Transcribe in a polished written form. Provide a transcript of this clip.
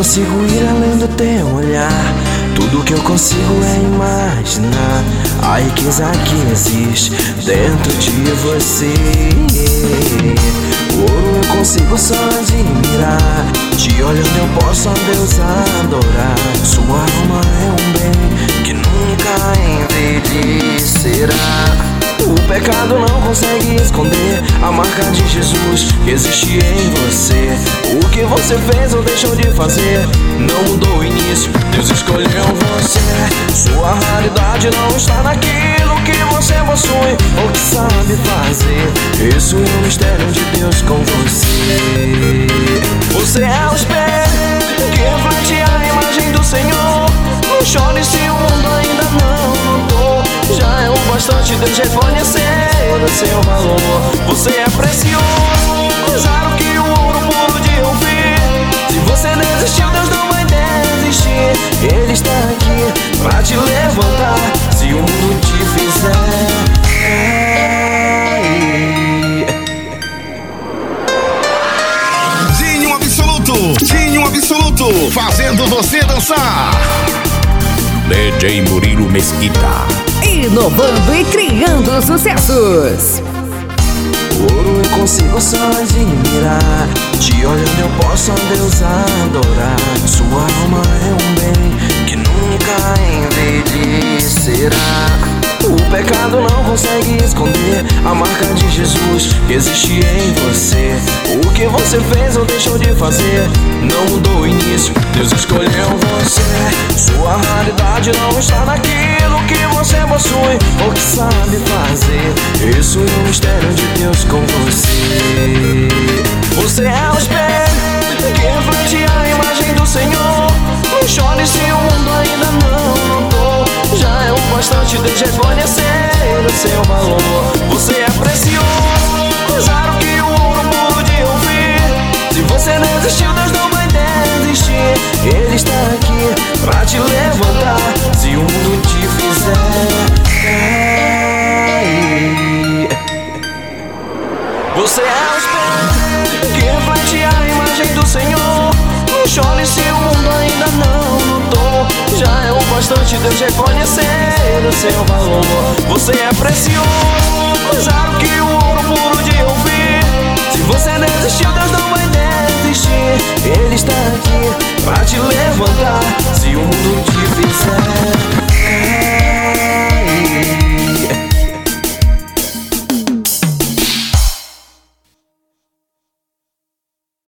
consigo ir além do teu olhar. Tudo que eu consigo é imaginar a riqueza que existe dentro de você. O ouro eu consigo só admirar. Te olhando eu posso a Deus adorar. Sua alma é um bem que nunca envelhecerá. O pecado não consegue esconder a marca de Jesus que existe em você. O que você fez ou deixou de fazer não mudou o início, Deus escolheu você. Sua realidade não está naquilo que você possui ou que sabe fazer. Isso é o mistério de Deus com você. Você é o espelho que reflete a imagem do Senhor. Não chore se o mundo ainda não notou. Já é o bastante Deus reconhecer o seu valor. Você é precioso, mais raro que o ouro puro de ouvir. Se você desistiu, Deus não vai desistir. Ele está aqui pra te levantar se o mundo te fizer Dinho Absoluto, fazendo você dançar. DJ Murilo Mesquita, inovando e criando sucessos. O ouro eu consigo só admirar. Te olhando eu posso a Deus adorar. Sua alma é um bem que nunca envelhecerá. O pecado não consegue esconder a marca de Jesus que existe em você. O que você fez ou deixou de fazer não mudou o início, Deus escolheu você. Sua realidade não está naquilo que você possui ou que sabe fazer. Isso é o mistério de Deus com você. Você é o espelho que reflete a imagem do Senhor. Não chore se o mundo ainda não notou. Já é o bastante Deus reconhecer o seu valor. Você é precioso, mais raro que o ouro puro de ouvir. Se você desistiu, Deus não vai desistir. Ele está aqui pra te levantar se o mundo te fizer cair. Você é o espelho que reflete a imagem do Senhor. Não chore se o mundo ainda não notou. Já é o bastante Deus reconhecer o seu valor. Você é precioso, mais raro que o ouro puro de ouvir. Se você desistiu, Deus não vai desistir. Ele está aqui pra te levantar